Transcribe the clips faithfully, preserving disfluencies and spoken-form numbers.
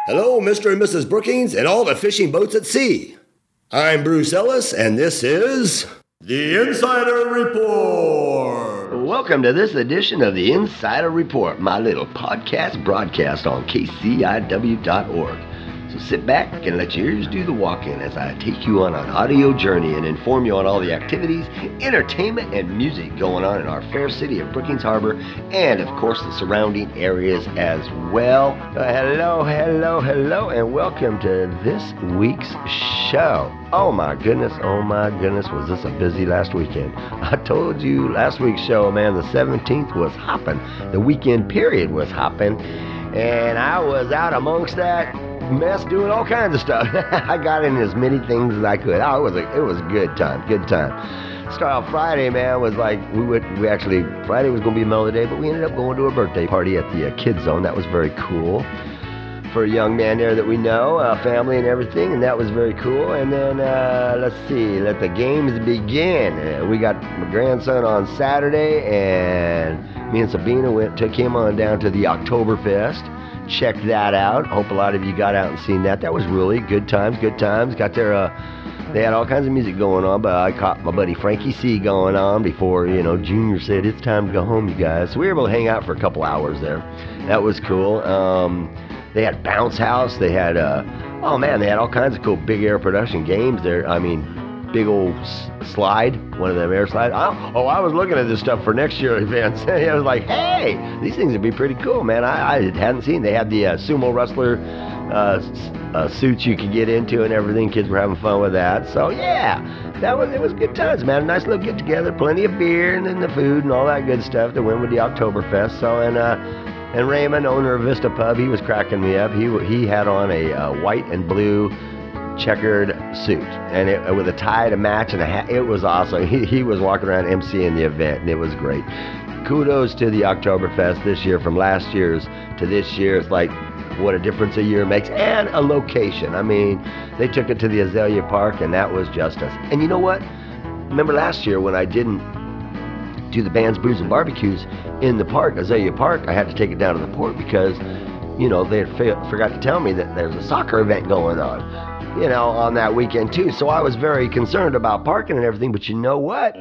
Hello, Mister and Missus Brookings and all the fishing boats at sea. I'm Bruce Ellis, and this is The Insider Report. Welcome to this edition of The Insider Report, my little podcast broadcast on K C I W dot org. So sit back and let your ears do the walking as I take you on an audio journey and inform you on all the activities, entertainment, and music going on in our fair city of Brookings Harbor and, of course, the surrounding areas as well. Uh, hello, hello, hello, and welcome to this week's show. Oh my goodness, oh my goodness, was this a busy last weekend. I told you last week's show, man, the seventeenth was hopping. The weekend period was hopping, and I was out amongst that mess doing all kinds of stuff. I got in as many things as I could. Oh, it was a, it was a good time, good time. Start off Friday, man, was like, we would, we actually, Friday was going to be a mellow day, but we ended up going to a birthday party at the uh, Kids Zone. That was very cool for a young man there that we know, uh, family and everything, and that was very cool. And then, uh, let's see, let the games begin. Uh, we got my grandson on Saturday, and me and Sabina went, took him on down to the Oktoberfest. Check that out. Hope a lot of you got out and seen that. That was really good times, good times. Got their, uh, they had all kinds of music going on, but I caught my buddy Frankie C going on before, you know, Junior said, it's time to go home, you guys. So we were able to hang out for a couple hours there. That was cool. Um, they had Bounce House. They had, uh, oh man, they had all kinds of cool big air production games there. I mean, big old slide, one of them air slides. Oh, oh, I was looking at this stuff for next year events. I was like, hey, these things would be pretty cool, man. I, I hadn't seen. They had the uh, sumo wrestler uh, uh, suits you could get into and everything. Kids were having fun with that. So yeah, that was it was good times, man. A nice little get together, plenty of beer and then the food and all that good stuff that went with the Oktoberfest. So and uh, and Raymond, owner of Vista Pub, he was cracking me up. He he had on a uh, white and blue checkered suit and it, with a tie to match and a hat. It was awesome. He, he was walking around emceeing the event and it was great. Kudos to the Oktoberfest this year from last year's to this year. It's like what a difference a year makes, and a location. I mean, they took it to the Azalea Park and that was just us. And you know what? Remember last year when I didn't do the bands, booze, and barbecues in the park, Azalea Park, I had to take it down to the port because, you know, they had f- forgot to tell me that there's a soccer event going on, you know, on that weekend too. So I was very concerned about parking and everything, but you know what?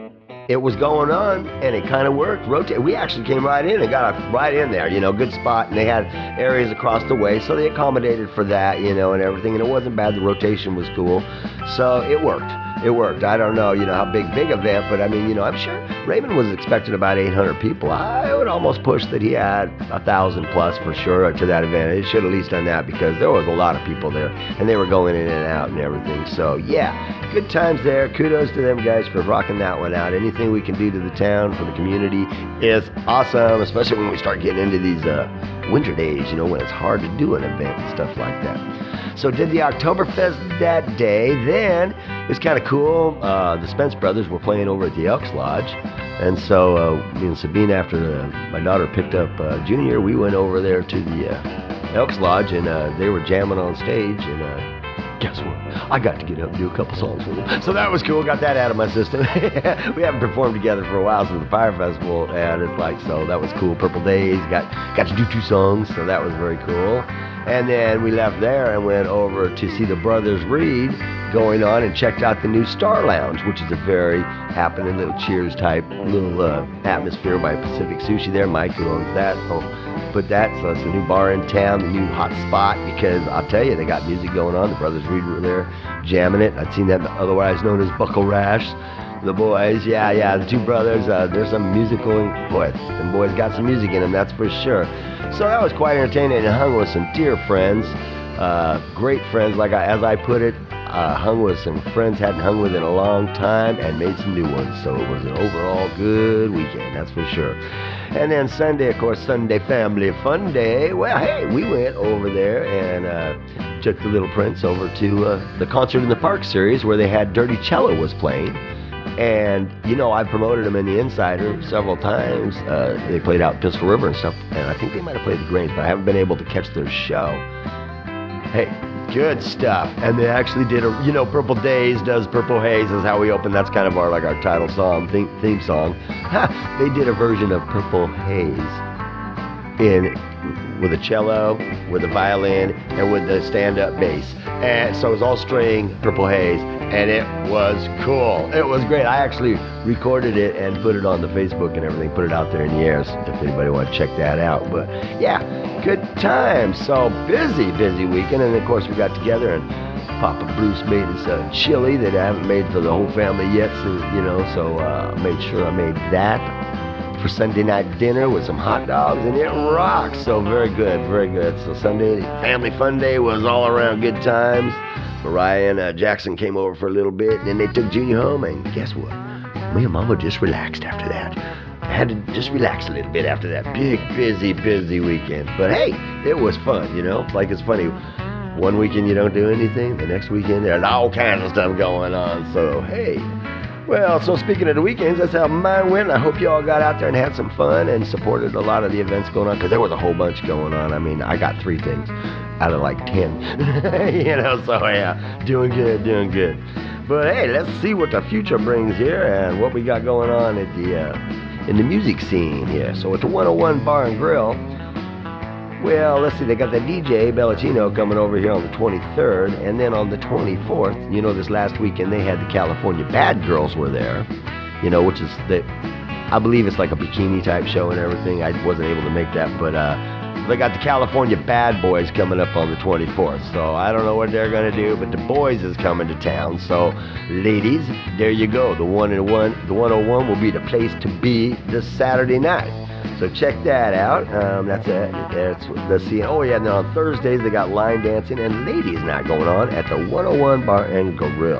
It was going on and it kind of worked. Rotate. We actually came right in and got a, right in there, you know, good spot. And they had areas across the way, so they accommodated for that, you know, and everything. And it wasn't bad. The rotation was cool. So it worked. It worked. I don't know, you know, how big, big event, but I mean, you know, I'm sure Raymond was expecting about eight hundred people. I would almost push that he had a thousand plus for sure to that event. It should at least done that because there was a lot of people there and they were going in and out and everything. So yeah, good times there. Kudos to them guys for rocking that one out. Anything we can do to the town, for the community is awesome, especially when we start getting into these uh, winter days, you know, when it's hard to do an event and stuff like that. So did the Oktoberfest that day. Then it was kind of cool. Uh, the Spence brothers were playing over at the Elks Lodge. And so uh, me and Sabina, after uh, my daughter picked up uh, Junior, we went over there to the uh, Elks Lodge and uh, they were jamming on stage. And uh, guess what? I got to get up and do a couple songs with them. So that was cool. Got that out of my system. We haven't performed together for a while since the Fire Festival. And it's like, so that was cool. Purple Days. Got, got to do two songs. So that was very cool. And then we left there and went over to see the Brothers Reed going on and checked out the new Star Lounge, which is a very happening little Cheers type little uh, atmosphere by Pacific Sushi there. Mike, who owns that, oh, put that. So it's a new bar in town, the new hot spot, because I'll tell you, they got music going on. The Brothers Reed were there jamming it. I'd seen them otherwise known as Buckle Rash. The boys, yeah, yeah, the two brothers, uh, there's some musical, boy, them boys got some music in them, that's for sure. So that was quite entertaining, and hung with some dear friends, uh, great friends, like I, as I put it, uh, hung with some friends hadn't hung with in a long time, and made some new ones, so it was an overall good weekend, that's for sure. And then Sunday, of course, Sunday Family Fun Day, well, hey, we went over there and uh, took the Little Prince over to uh, the Concert in the Park series, where they had Dirty Cello was playing. And, you know, I've promoted them in the Insider several times. Uh, they played out Pistol River and stuff, and I think they might have played the Grange, but I haven't been able to catch their show. Hey, good stuff. And they actually did a, you know, Purple Days does Purple Haze is how we open. That's kind of our, like, our title song, theme, theme song. Ha, they did a version of Purple Haze in with a cello, with a violin, and with the stand-up bass. And so it was all string, Purple Haze, and it was cool. It was great. I actually recorded it and put it on the Facebook and everything, put it out there in the air if anybody want to check that out. But yeah, good time. So busy, busy weekend. And of course we got together and Papa Bruce made us a chili that I haven't made for the whole family yet, so, you know, so I uh, made sure I made that for Sunday night dinner with some hot dogs, and it rocks. So very good, very good. So Sunday, family fun day was all around good times. Mariah and uh, Jackson came over for a little bit, and then they took Junior home, and guess what? Me and Mama just relaxed after that. I had to just relax a little bit after that big, busy, busy weekend. But hey, it was fun, you know? Like, it's funny. One weekend you don't do anything, the next weekend there's all kinds of stuff going on. So, hey. Well, so speaking of the weekends, that's how mine went. I hope you all got out there and had some fun and supported a lot of the events going on, because there was a whole bunch going on. I mean, I got three things out of like ten. You know, so yeah, doing good, doing good. But hey, let's see what the future brings here and what we got going on at the uh, in the music scene here. So at the one oh one Bar and Grill, well, let's see, they got the D J Bellatino coming over here on the twenty-third, and then on the twenty-fourth, you know, this last weekend they had the California Bad Girls were there, you know, which is the, I believe it's like a bikini type show and everything. I wasn't able to make that, but uh, they got the California Bad Boys coming up on the twenty-fourth, so I don't know what they're gonna do, but the boys is coming to town. So, ladies, there you go. The one and one, the one oh one will be the place to be this Saturday night. So check that out. Um, that's it. That's the scene. Oh yeah, and then on Thursdays they got line dancing and ladies night going on at the one oh one Bar and Grill.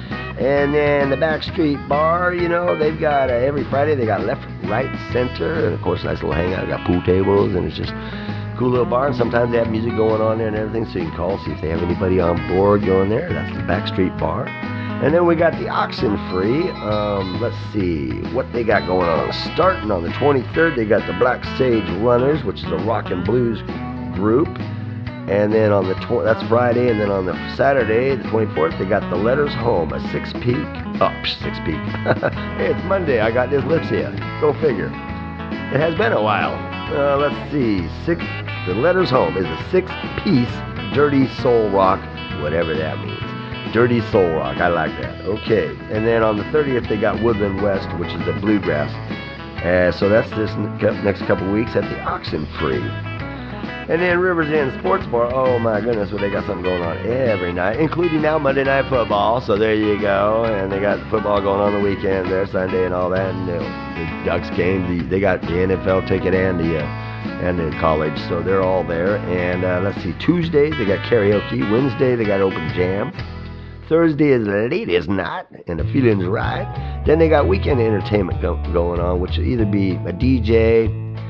And then the Backstreet Bar, you know, they've got uh, every Friday they got left, right, center, and of course nice little hangout. They got pool tables, and it's just a cool little bar. And sometimes they have music going on there and everything, so you can call see if they have anybody on board going there. That's the Backstreet Bar. And then we got the Oxenfree. Um, let's see what they got going on. Starting on the twenty-third, they got the Black Sage Runners, which is a rock and blues group. And then on the tw- that's Friday, and then on the Saturday, the twenty-fourth, they got the Letters Home, a six peak. Oh, six peak. Hey, it's Monday. I got this lips here. Go figure. It has been a while. Uh, let's see. Six. The Letters Home is a six-piece dirty soul rock, whatever that means. Dirty soul rock, I like that. Okay, and then on the thirtieth they got Woodland West, which is the bluegrass. Uh, so that's this next couple weeks at the Oxenfree. And then Rivers End Sports Bar, oh my goodness, well, they got something going on every night, including now Monday Night Football. So there you go, and they got football going on the weekend there, Sunday and all that. And you know, the Ducks game, the, they got the N F L ticket and the uh, and the college, so they're all there. And uh, let's see, Tuesdays they got karaoke, Wednesday they got open jam. Thursday is the ladies' night, and the feeling's right. Then they got weekend entertainment go- going on, which will either be a D J,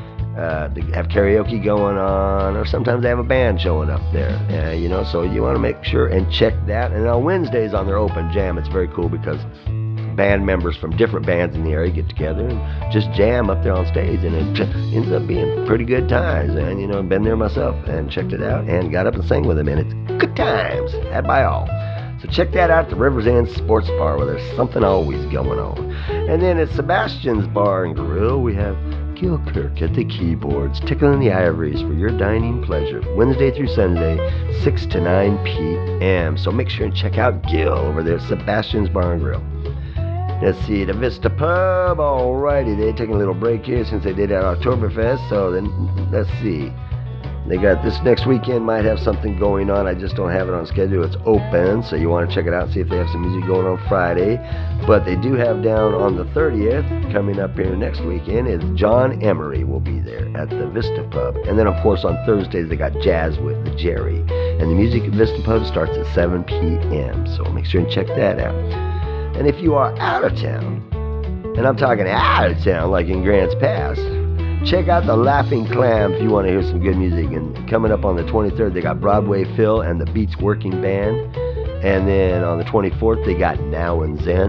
uh, they have karaoke going on, or sometimes they have a band showing up there. Uh, you know, so you want to make sure and check that. And on Wednesdays on their open jam, it's very cool because band members from different bands in the area get together and just jam up there on stage, and it ends up being pretty good times. And you know, I've been there myself and checked it out and got up and sang with them, and it's good times had by all. So check that out at the Rivers End Sports Bar, where there's something always going on. And then at Sebastian's Bar and Grill, we have Gil Kirk at the keyboards, tickling the ivories for your dining pleasure, Wednesday through Sunday, six to nine p.m. So make sure and check out Gil over there at Sebastian's Bar and Grill. Let's see, the Vista Pub, alrighty, they're taking a little break here since they did that Oktoberfest, so then, let's see. They got this next weekend, might have something going on. I just don't have it on schedule. It's open, so you want to check it out, see if they have some music going on Friday. But they do have down on the thirtieth, coming up here next weekend, is John Emery will be there at the Vista Pub. And then, of course, on Thursdays, they got Jazz with the Jerry. And the music at Vista Pub starts at seven p.m., so make sure and check that out. And if you are out of town, and I'm talking out of town, like in Grants Pass, check out the Laughing Clam if you want to hear some good music. And coming up on the twenty-third, they got Broadway Phil and the Beats Working Band. And then on the twenty-fourth, they got Now and Zen.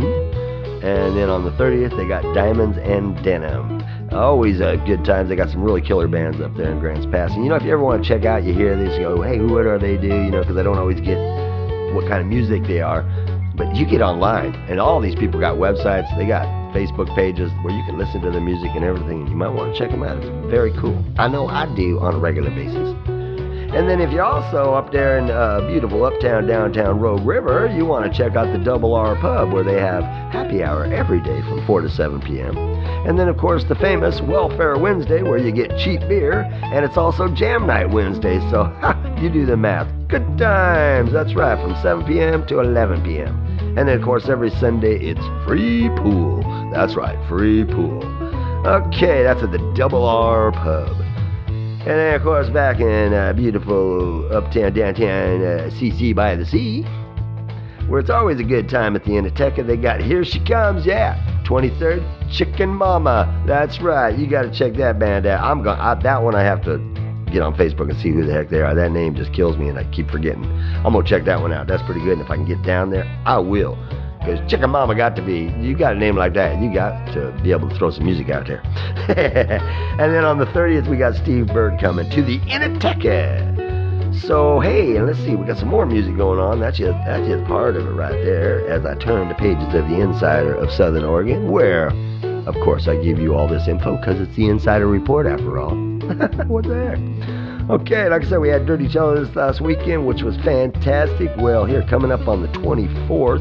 And then on the thirtieth, they got Diamonds and Denim. Always uh, good times. They got some really killer bands up there in Grants Pass. And you know, if you ever want to check out, you hear this, you go, hey, who, what are they do? You know, because I don't always get what kind of music they are. But you get online, and all these people got websites. They got Facebook pages where you can listen to the music and everything, and you might want to check them out. It's very cool. I know I do on a regular basis. And then if you're also up there in uh, beautiful uptown, downtown Rogue River, you want to check out the Double R Pub, where they have happy hour every day from four to seven p.m. And then, of course, the famous Welfare Wednesday, where you get cheap beer, and it's also Jam Night Wednesday, so ha, you do the math. Good times, that's right, from seven p.m. to eleven p.m. And then, of course, every Sunday, it's free pool. That's right, free pool. Okay, that's at the Double R Pub. And then, of course, back in uh, beautiful uptown, downtown uh, C C by the sea, where it's always a good time at the Inoteca, they got Here She Comes, yeah, twenty-third, Chicken Mama. That's right, you got to check that band out. I'm going I, that one I have to get on Facebook and see who the heck they are. That name just kills me, and I keep forgetting. I'm going to check that one out. That's pretty good, and if I can get down there, I will. Because Chicken Mama got to be, you got a name like that, you got to be able to throw some music out there. And then on the thirtieth, we got Steve Bird coming to the Inoteca. So, hey, and let's see, we got some more music going on. That's just, that's just part of it right there as I turn the pages of the Insider of Southern Oregon, where, of course, I give you all this info because it's the Insider Report after all. What the heck? Okay, like I said, we had Dirty Cello this last weekend, which was fantastic. Well, here, coming up on the twenty-fourth,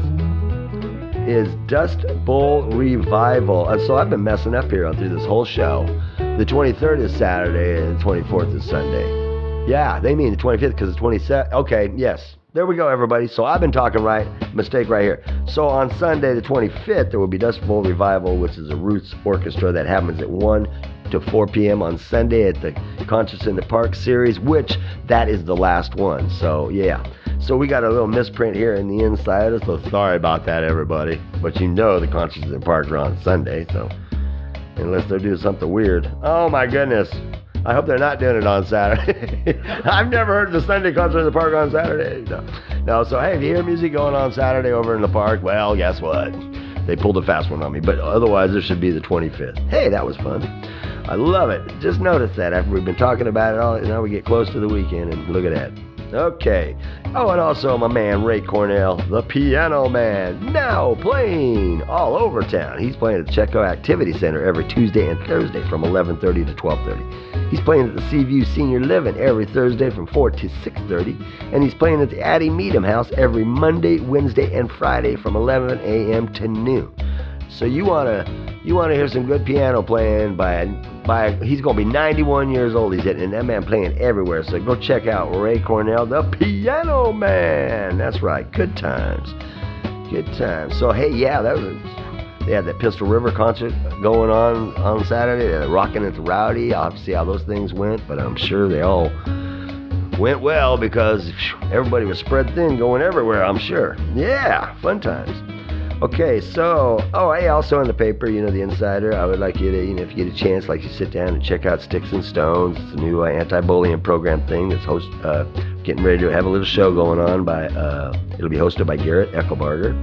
is Dust Bowl Revival. And so I've been messing up here through this whole show. The twenty-third is Saturday and the twenty-fourth is Sunday. Yeah, they mean the twenty-fifth because it's twenty-seven. Okay, yes. There we go, everybody. So I've been talking right. Mistake right here. So on Sunday the twenty-fifth, there will be Dust Bowl Revival, which is a Roots Orchestra that happens at one to four p.m. on Sunday at the Concerts in the Park series, which that is the last one. So, yeah. So we got a little misprint here in the Insider, so sorry about that, everybody. But you know the Concerts in the Park are on Sunday, so unless they're doing something weird. Oh my goodness. I hope they're not doing it on Saturday. I've never heard the Sunday Concert in the Park on Saturday. No. No, so hey, if you hear music going on Saturday over in the park, well, guess what? They pulled a fast one on me, but otherwise there should be the twenty-fifth. Hey, that was fun. I love it. Just noticed that after we've been talking about it all, now we get close to the weekend, and look at that. Okay. Oh, and also my man Ray Cornell, the Piano Man, now playing all over town. He's playing at the Checo Activity Center every Tuesday and Thursday from eleven thirty to twelve thirty. He's playing at the Seaview Senior Living every Thursday from four to six thirty. And he's playing at the Addie Meadham House every Monday, Wednesday, and Friday from eleven a.m. to noon. So you want to you want to hear some good piano playing by by he's going to be ninety-one years old. He's hitting, and that man playing everywhere. So go check out Ray Cornell, the Piano Man. That's right. Good times. Good times. So hey, yeah, that was they had that Pistol River concert going on on Saturday. They're rocking at the Rowdy. I'll have to see how those things went, but I'm sure they all went well because everybody was spread thin going everywhere, I'm sure. Yeah, fun times. Okay, so, oh, hey, also in the paper, you know, the Insider, I would like you to, you know, if you get a chance, like you sit down and check out Sticks and Stones. It's a new uh, anti-bullying program thing that's host, uh, getting ready to have a little show going on by, uh, it'll be hosted by Garrett Eckelbarger.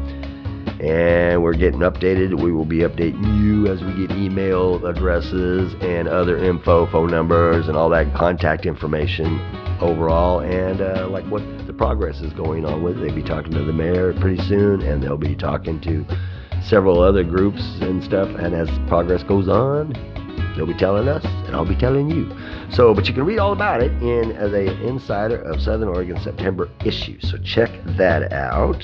And we're getting updated. We will be updating you as we get email addresses and other info, phone numbers, and all that contact information overall, and uh, like what the progress is going on with it. They'll be talking to the mayor pretty soon, and they'll be talking to several other groups and stuff. And as progress goes on, they'll be telling us, and I'll be telling you. So, but you can read all about it in the Insider of Southern Oregon September issue. So check that out.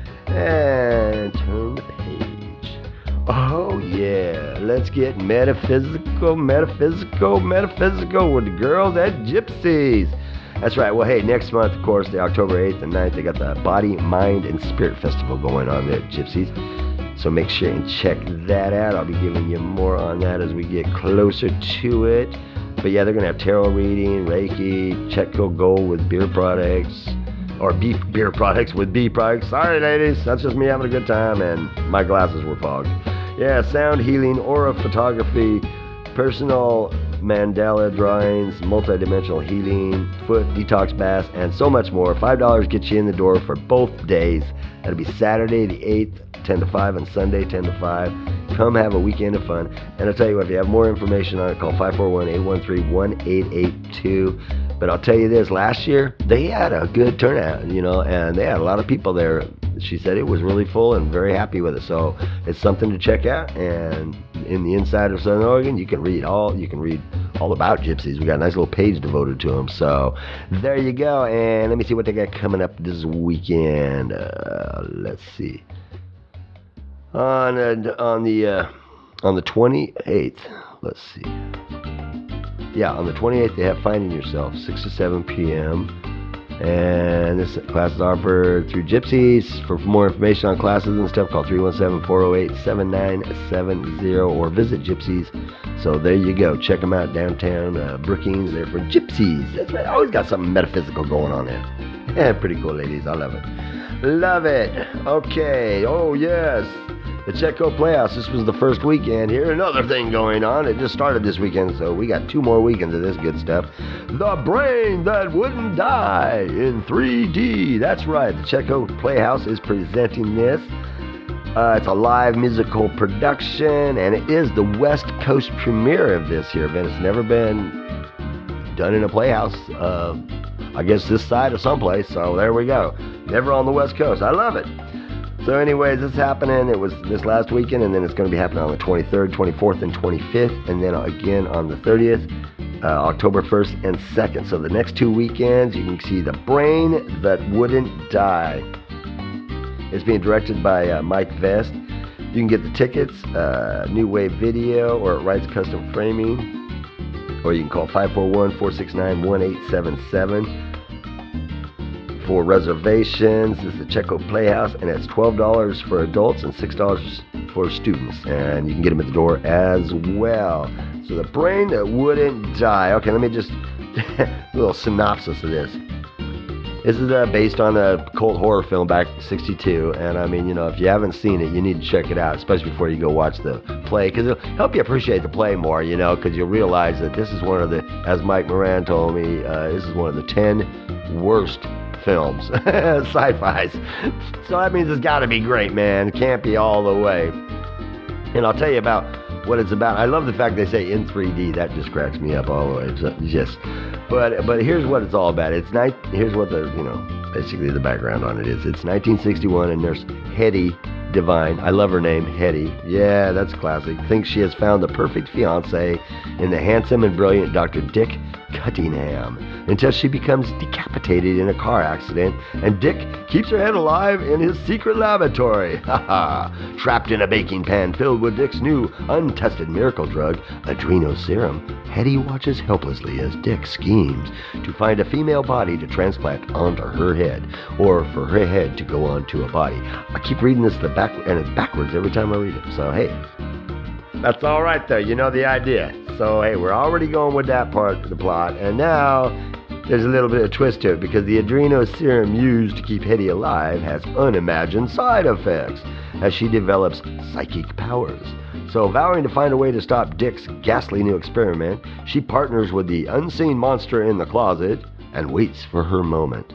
And turn the page. Oh yeah, let's get metaphysical, metaphysical, metaphysical with the girls at Gypsies. That's right. Well, hey, next month, of course, the October eighth and ninth, they got the Body, Mind, and Spirit Festival going on there at Gypsies. So make sure and check that out. I'll be giving you more on that as we get closer to it. But yeah, they're going to have tarot reading, Reiki, Chetco Gold with beer products. Or beef beer products with bee products. Sorry, ladies. That's just me having a good time, and my glasses were fogged. Yeah, sound healing, aura photography, personal mandala drawings, multidimensional healing, foot detox baths, and so much more. five dollars gets you in the door for both days. That'll be Saturday the eighth, ten to five, and Sunday, ten to five. Come have a weekend of fun. And I'll tell you what, if you have more information on it, call five four one, eight one three, one eight eight two. But I'll tell you this, last year, they had a good turnout, you know, and they had a lot of people there. she said it was really full and very happy with it. So it's something to check out. And in the inside of Southern Oregon, you can read all you can read all about gypsies. We got a nice little page devoted to them. So there you go. And let me see what they got coming up this weekend. Uh, let's see. On uh, on the uh, on the twenty-eighth. Let's see. Yeah, on the twenty-eighth they have Finding Yourself, six to seven p.m. And this class is offered through Gypsies. For more information on classes and stuff, call three one seven, four oh eight, seven nine seven zero or visit Gypsies. So there you go. Check them out downtown uh, Brookings. They're for Gypsies. That's right. Always got something metaphysical going on there. Yeah, pretty cool, ladies. I love it. Love it. Okay. Oh, yes. The Chetco Playhouse. This was the first weekend here. Another thing going on. It just started this weekend, so we got two more weekends of this good stuff. The Brain That Wouldn't Die in three D. That's right. The Chetco Playhouse is presenting this. Uh, it's a live musical production, and it is the West Coast premiere of this here event. It's never been done in a playhouse. Uh, I guess this side of someplace. So there we go. Never on the West Coast. I love it. So anyways, it's happening. It was this last weekend, and then it's going to be happening on the twenty-third, twenty-fourth, and twenty-fifth, and then again on the thirtieth, uh, October first and second. So the next two weekends, you can see The Brain That Wouldn't Die. It's being directed by uh, Mike Vest. You can get the tickets, uh, New Wave Video, or at Wright's Custom Framing, or you can call five four one, four six nine, one eight seven seven. For reservations. This is the Chetco Playhouse, and it's twelve dollars for adults and six dollars for students, and you can get them at the door as well. So The Brain That Wouldn't Die. Okay, let me just a little synopsis of this. This is uh, based on a cult horror film back in sixty-two, and I mean, you know, if you haven't seen it, you need to check it out, especially before you go watch the play, because it'll help you appreciate the play more, you know, because you'll realize that this is one of the, as Mike Moran told me, uh, this is one of the ten worst films, sci-fis. So that means it's got to be great, man. It can't be all the way. And I'll tell you about what it's about. I love the fact they say in three D. That just cracks me up all the way. So just, but but here's what it's all about. It's night. Here's what the you know basically the background on it is. It's nineteen sixty-one, and Nurse Hetty Devine, I love her name, Hetty. Yeah, that's classic. Thinks she has found the perfect fiance in the handsome and brilliant Doctor Dick Cunningham, until she becomes decapitated in a car accident, and Dick keeps her head alive in his secret laboratory. Haha! Trapped in a baking pan filled with Dick's new untested miracle drug, Adreno Serum, Hetty watches helplessly as Dick schemes to find a female body to transplant onto her head, or for her head to go onto a body. I keep reading this the back, and it's backwards every time I read it. So hey, that's all right though. You know the idea. So hey, we're already going with that part of the plot, and now there's a little bit of twist to it, because the Adreno Serum used to keep Hetty alive has unimagined side effects as she develops psychic powers. So vowing to find a way to stop Dick's ghastly new experiment, she partners with the unseen monster in the closet and waits for her moment.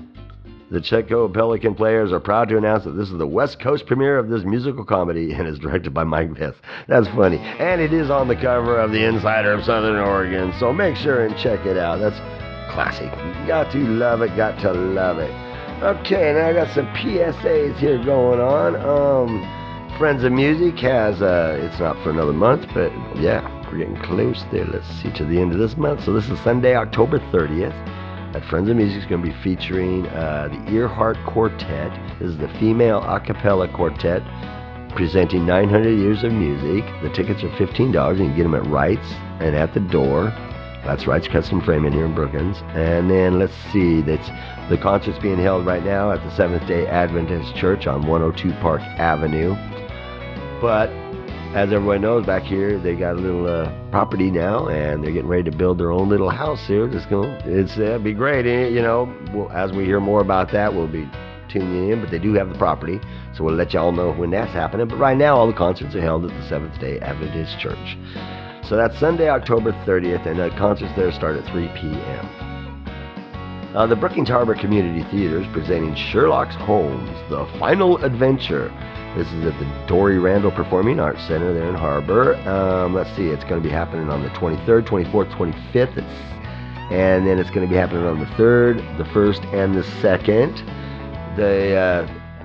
The Chetco Pelican Players are proud to announce that this is the West Coast premiere of this musical comedy, and is directed by Mike Vest. That's funny. And it is on the cover of the Insider of Southern Oregon, so make sure and check it out. That's classic. Got to love it, got to love it. Okay, now I got some P S As here going on. Um, Friends of Music has, uh, it's not for another month, but yeah, we're getting close there. Let's see, to the end of this month. So this is Sunday, October thirtieth. At Friends of Music is going to be featuring uh, the Earhart Quartet. This is the female a cappella quartet presenting nine hundred years of music. The tickets are fifteen dollars. You can get them at Wright's and at the door. That's Wright's Custom Framing here in Brookings. And then let's see, that's the concert's being held right now at the Seventh-day Adventist Church on one oh two Park Avenue. But as everyone knows, back here they got a little uh, property now, and they're getting ready to build their own little house here. It's going, it's uh, be great, you know. We'll, as we hear more about that, we'll be tuning in. But they do have the property, so we'll let y'all know when that's happening. But right now, all the concerts are held at the Seventh-day Adventist Church. So that's Sunday, October thirtieth, and the concerts there start at three p.m. Uh, the Brookings Harbor Community Theater is presenting Sherlock Holmes: The Final Adventure. This is at the Dory Randall Performing Arts Center there in Harbor. Um, let's see, it's going to be happening on the twenty-third, twenty-fourth, twenty-fifth, it's, and then it's going to be happening on the third, the first, and the second. The uh,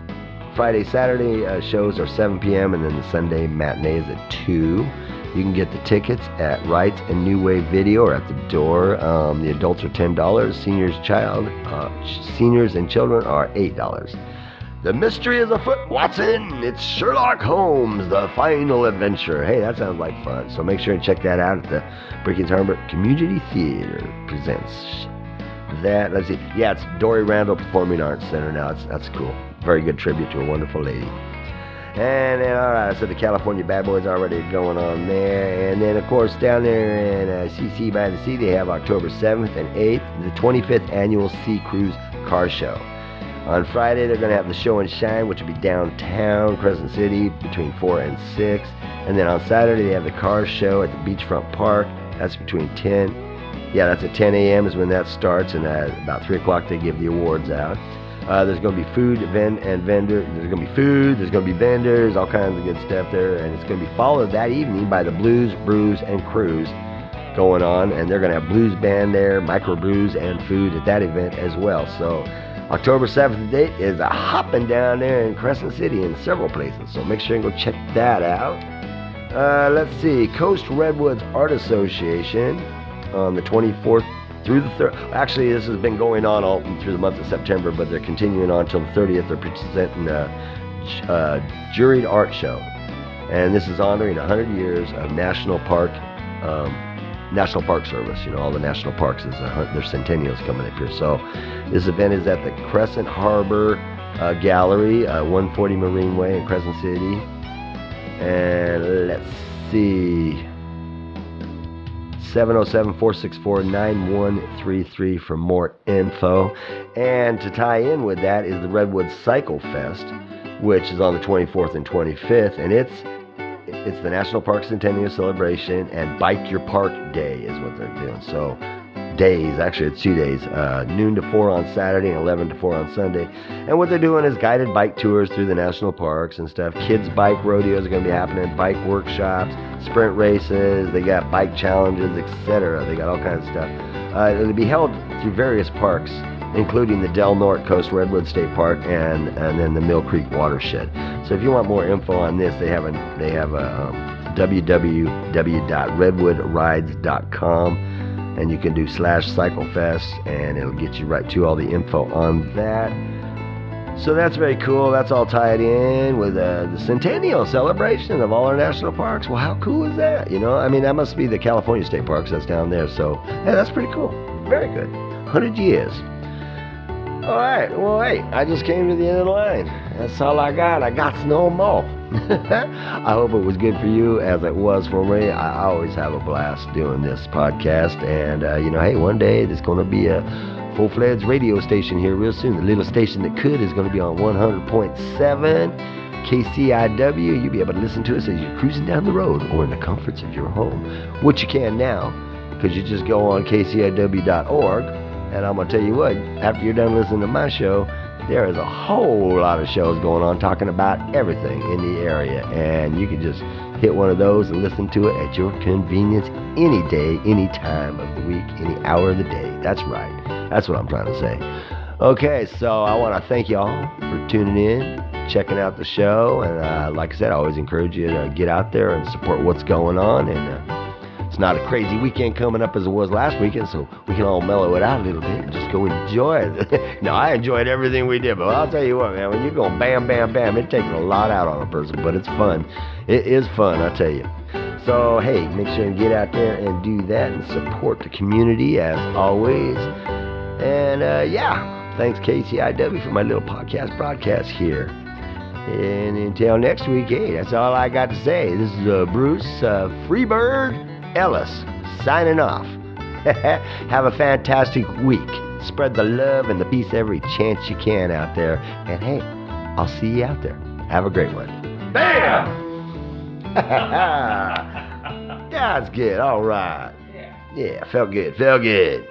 Friday, Saturday uh, shows are seven p.m. and then the Sunday matinee is at two. You can get the tickets at Rights and New Wave Video or at the door. Um, the adults are ten dollars. Seniors, child, uh, seniors and children are eight dollars. The mystery is afoot, Watson. It's Sherlock Holmes, the final adventure. Hey, that sounds like fun. So make sure and check that out at the Brookings Harbor Community Theater presents that. Let's see. Yeah, it's Dory Randall Performing Arts Center now. It's, that's cool. Very good tribute to a wonderful lady. And then, all right, I said the California Bad Boys already going on there. And then, of course, down there in uh, C C by the Sea, they have October seventh and eighth, the twenty-fifth Annual Sea Cruise Car Show. On Friday, they're going to have the Show and Shine, which will be downtown Crescent City between four and six. And then on Saturday, they have the Car Show at the Beachfront Park. That's between ten. Yeah, that's at ten a.m. is when that starts. And at about three o'clock, they give the awards out. Uh, there's going to be food vend and vendor. There's going to be food. There's going to be vendors, all kinds of good stuff there. And it's going to be followed that evening by the Blues, Brews, and Cruise going on. And they're going to have blues band there, microbrews, and food at that event as well. So October seventh date is a hopping down there in Crescent City in several places. So make sure you go check that out. Uh, let's see. Coast Redwoods Art Association on the twenty-fourth through the third. Actually, this has been going on all through the month of September, but they're continuing on until the thirtieth. They're presenting a, a juried art show, and this is honoring one hundred years of National Park, um, National Park Service. You know, all the national parks is a, their centennials coming up here. So, this event is at the Crescent Harbor uh, Gallery, uh, one forty Marine Way in Crescent City, and let's see. seven oh seven, four six four, nine one three three for more info. And to tie in with that is the Redwood Cycle Fest, which is on the twenty-fourth and twenty-fifth, and it's it's the National Park Centennial Celebration and Bike Your Park Day is what they're doing. So days, actually it's two days, uh, noon to four on Saturday and eleven to four on Sunday. And what they're doing is guided bike tours through the national parks and stuff. Kids bike rodeos are going to be happening, bike workshops, sprint races, they got bike challenges, et cetera. They got all kinds of stuff. Uh, it'll be held through various parks, including the Del Norte Coast Redwood State Park and and then the Mill Creek Watershed. So if you want more info on this, they have a they have a um, w w w dot redwood rides dot com. And you can do slash CycleFest, and it'll get you right to all the info on that. So that's very cool. That's all tied in with uh, the centennial celebration of all our national parks. Well, how cool is that? You know, I mean, that must be the California State Parks that's down there. So, hey, that's pretty cool. Very good. one hundred years. All right. Well, hey, I just came to the end of the line. That's all I got. I got no more. I hope it was good for you as it was for me. I always have a blast doing this podcast. And, uh, you know, hey, one day there's going to be a full-fledged radio station here real soon. The little station that could is going to be on one hundred point seven K C I W. You'll be able to listen to us as you're cruising down the road or in the comforts of your home, which you can now because you just go on K C I W dot org. And I'm going to tell you what, after you're done listening to my show, there is a whole lot of shows going on talking about everything in the area. And you can just hit one of those and listen to it at your convenience any day, any time of the week, any hour of the day. That's right. That's what I'm trying to say. Okay, so I want to thank you all for tuning in, checking out the show. And uh, like I said, I always encourage you to get out there and support what's going on. And uh, it's not a crazy weekend coming up as it was last weekend, so we can all mellow it out a little bit and just go enjoy it. No, I enjoyed everything we did, but I'll tell you what, man, when you go bam, bam, bam, it takes a lot out on a person, but it's fun. It is fun, I tell you. So, hey, make sure and get out there and do that and support the community as always. And, uh, yeah, thanks K C I W for my little podcast broadcast here. And until next week, hey, that's all I got to say. This is uh, Bruce uh, Freebird Ellis signing off. Have a fantastic week. Spread the love and the peace every chance you can out there. And hey, I'll see you out there. Have a great one. Bam! That's good. All right. Yeah. Yeah, felt good. Felt good.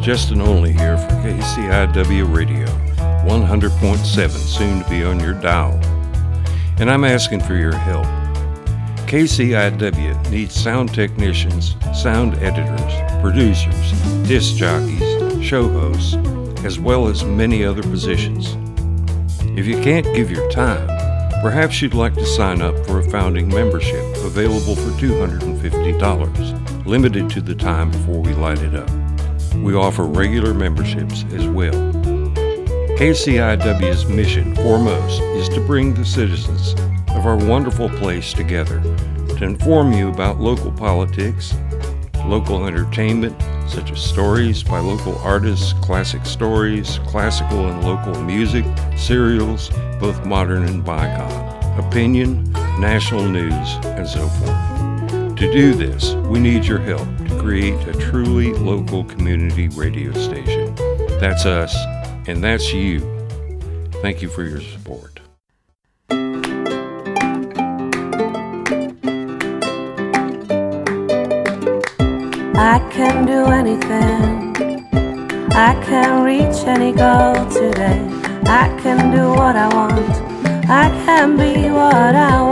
Justin Only here for K C I W Radio, one hundred point seven, soon to be on your dial. And I'm asking for your help. K C I W needs sound technicians, sound editors, producers, disc jockeys, show hosts, as well as many other positions. If you can't give your time, perhaps you'd like to sign up for a founding membership available for two hundred fifty dollars, limited to the time before we light it up. We offer regular memberships as well. K C I W's mission, foremost, is to bring the citizens of our wonderful place together to inform you about local politics, local entertainment, such as stories by local artists, classic stories, classical and local music, serials, both modern and bygone, opinion, national news, and so forth. To do this, we need your help to create a truly local community radio station. That's us, and that's you. Thank you for your support. I can do anything. I can reach any goal today. I can do what I want. I can be what I